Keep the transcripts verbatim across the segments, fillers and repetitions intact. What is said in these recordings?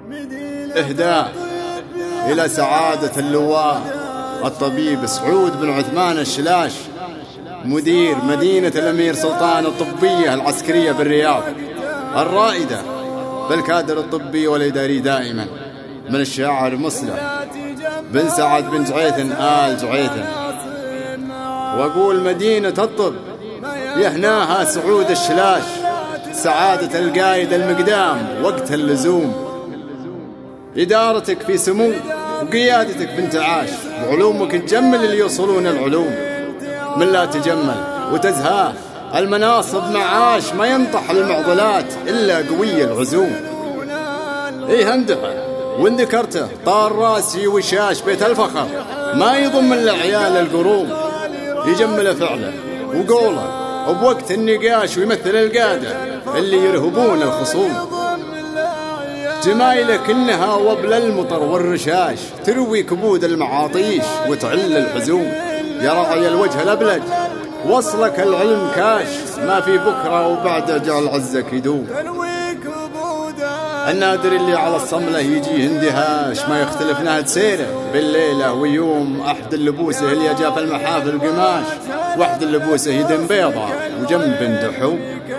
إهداء إلى سعادة اللواء الطبيب سعود بن عثمان الشلاش، مدير مدينة الأمير سلطان الطبية العسكرية بالرياض، الرائدة بالكادر الطبي والإداري دائما، من الشاعر مسلم بن سعد بن جعيثن آل جعيثن. وأقول مدينة الطب يهناها سعود الشلاش، سعادة القايد المقدام وقت اللزوم، إدارتك في سمو وقيادتك بانتعاش، وعلومك تجمل اللي يوصلون العلوم، من لا تجمل وتزهاه المناصب معاش، ما ينطح المعضلات إلا قوي العزوم. إيه هندحه وإن ذكرته طار راسي وشاش بيت الفخر، ما يضم إلا عيال القروم، يجمل فعله وقوله وبوقت النقاش، ويمثل القادة اللي يرهبون الخصوم. جمايلك إنها وبل المطر والرشاش، تروي كبود المعاطيش وتعل الحزوم. يا راعي الوجه الأبلج وصلك العلم كاش، ما في بكرة وبعد جعل عزك يدوم. النادر اللي على الصملة يجيه اندهاش، ما يختلف نهد سيره بالليلة ويوم. أحد اللبوسه اللي جاء في المحافل قماش، واحد اللبوسه يدن بيضة وجنب دحوم.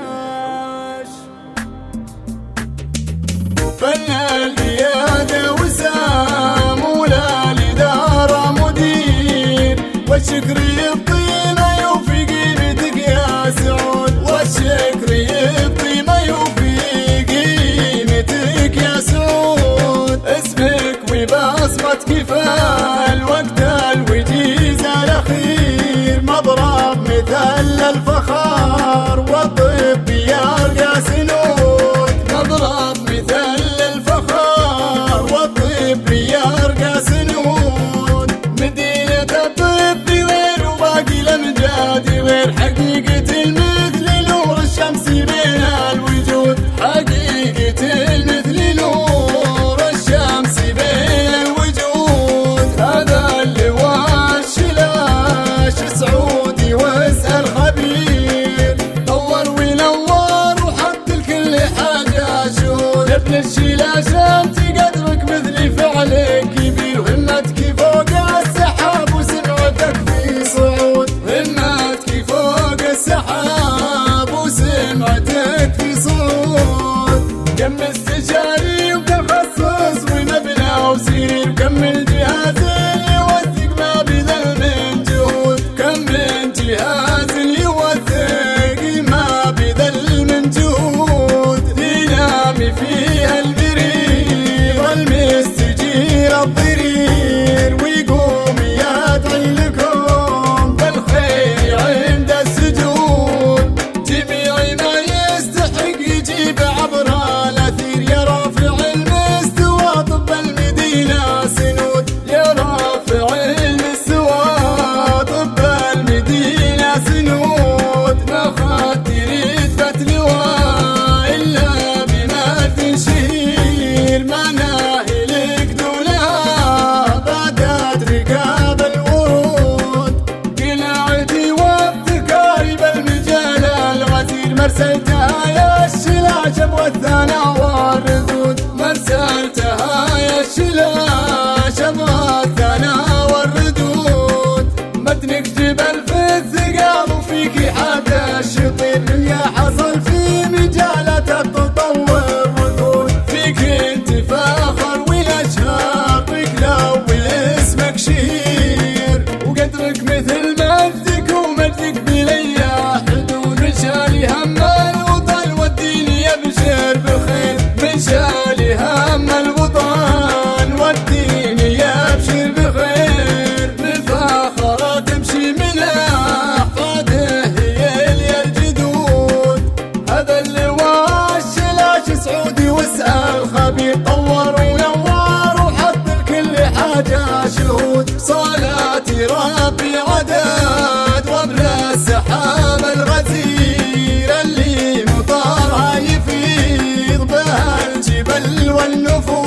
فن القيادة وسام ولا الإدارة مدير، والشكر يبطي ما يوفي قيمتك يا سعود، والشكر يبطي ما يوفي قيمتك يا سعود. اسمك وبصمتك فالوقت الوجيز الأخير، مضرب مثل الفخار والطب يرقى سنود، مضرب مثل الفخار والطب يرقى سنود. مدينة الطب غير وباقي الأمجاد غير، حقيقة المثل نور الشمس بين الوجود، حقيقة المثل نور الشمس بين الوجود. هذا اللواء الشلاش سعودي واسأل خبير، طور ونور وحط لكل حاجة شهود. ابن الشلاش انت قدرك مثل فعلك كبير، وهمتك فوق السحاب وسمعتك في صعود، همتك فوق السحاب وسمعتك في صعود. كم استشاري وتخصص ومبنى وسير، وكم الجهاز يوثق ما بذل من جهود، كم من جهاز يوثق ما بذل من جهود. ينامي فيها البرير والمستجير الضرير، ويقوم يدعي لكم بالخير عند السجود. جميع ما يستحق يجيب عبر الأثير، يا رافع المستوى طب المدينة سنود، يا رافع المستوى طب المدينة سنود. ما خاطر يثبت لواء إلا بمجد شهير، ما ناهلك دونها بعدت ركاب الورود. قناعتي وابتكاري بالمجال الغزير، مرسلتها يا الشلاش ابو الثنا والردود، مرسلتها يا الشلاش ابو الثنا والردود. متنك جبل في الثقاب وفيك حاجة الشطير، يا حصل في مجالة التطور ردود. فيك انت فاخر والاشهار بك لو اسمك شهير، وقدرك مثل مجدك ومجدك بليا حدود. من شالي هم الوطن والدين يبشر بخير، من شالي هم الوطن والدين يبشر بخير. بالفخرة تمشي من أحفاده هي اللي الجدود. هذا اللواء الشلاش سعودي واسأل خبير، طور ونور وحط لكل حاجة شهود. صلاتي ربي عدد وابلى السحاب الغزير، اللي مطارها يفيض بها الجبل والنفوس.